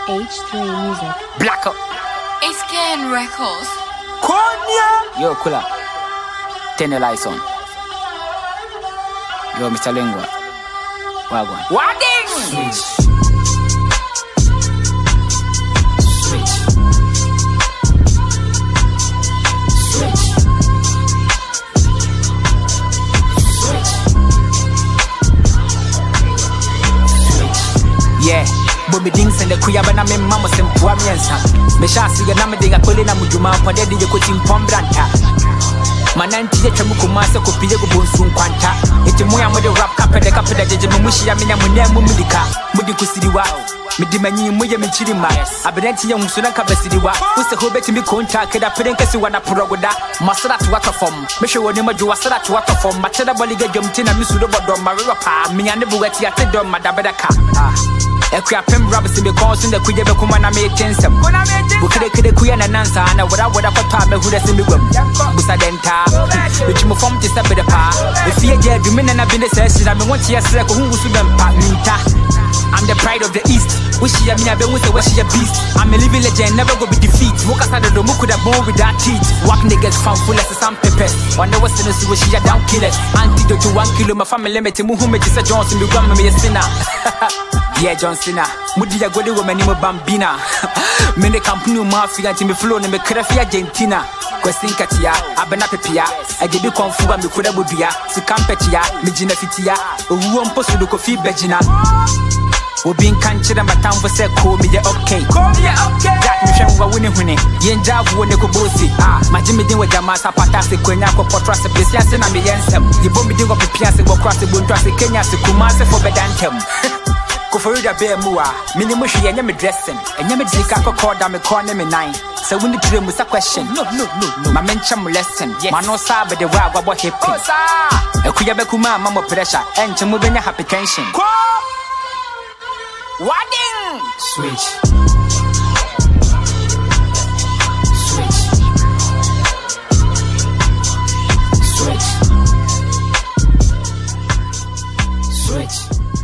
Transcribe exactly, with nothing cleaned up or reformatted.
H three Music. Black up. It's Gen Records. Konya. Yo, Kula. Turn the lights on. Yo, Mister Lingua. Wagwan. Wadding. Switch. Switch. Switch. Switch. Switch. Yeah. Bomi dings and the Kuyaba na me mama sem puamiensa. Me shasi ya na me dinga kole na mujuma pande de ko timbranta. Mananti ya chamu kumasa ko pile go bonsu kwanta. Eti mu ya mo de rap kapede kapede jeje mu mushi ya me na mu na mu mudika. Mudi kusiriwa. Midi manyi mu ya me chirima. Abenanti ya musuna kabasiriwa. Use ho beti mi konta keda peden kesi wana progoda. Masara to waka form. Me hwe woni maju wasara to waka form. Macheda boliga jomti na mi sudo bodom ma rapa. Me nyane buwati ya te dom madabedaka. Ah. Ekya pem rabbits in the course in the kuya be kuma na me tensem. Bukede kede kuya na nansa na wada wada kwa me hu da se me gwam. Busa denta. Which mo form to step the pa. If ye je du me na bi ne session na me want to yesre ko hu su dem pa minta. I'm the pride of the east. Wish ya me na be say wish ya beast. I'm a living legend, never go be defeat. Moka sa do mo could have born with that teeth. Walk niggas found full as some pepper. One was in the wish ya down killers. Antidote to one kilo my family me mu hu me just Johnson be gwam me sinner. Yeah, John Cena. Mudi ya gode wo mani mo bambina. Me ne company mafia nti me flow ne me krafi Argentina. Question katia, abena pepia. Ajebi konfuwa me kuda bodua. Sikampetia, me jina fitia. Owuo mposo do kofi bejina. Obi nkanchira matamvo se ko me ye okay. Ko me ye okay. That me hwenwa woni hune. Yenja wo ne ko bosi. Ah, majimi din wo jama sapata se kwenya ko potra se pesia se na me yensem. Yibo me din go pepia se go cross se bonto se Kenya se Kumasi for bedantem. Koforida be muwa minimum hwe enye me dressing enye me dika kokoda me corner me nine so we need to musa question no no no no ma mencham lesson ma no sabe de wa agbo hippie oh sa ekuya be kuma mama pressure enche mu benya happy tension wadding switch switch switch switch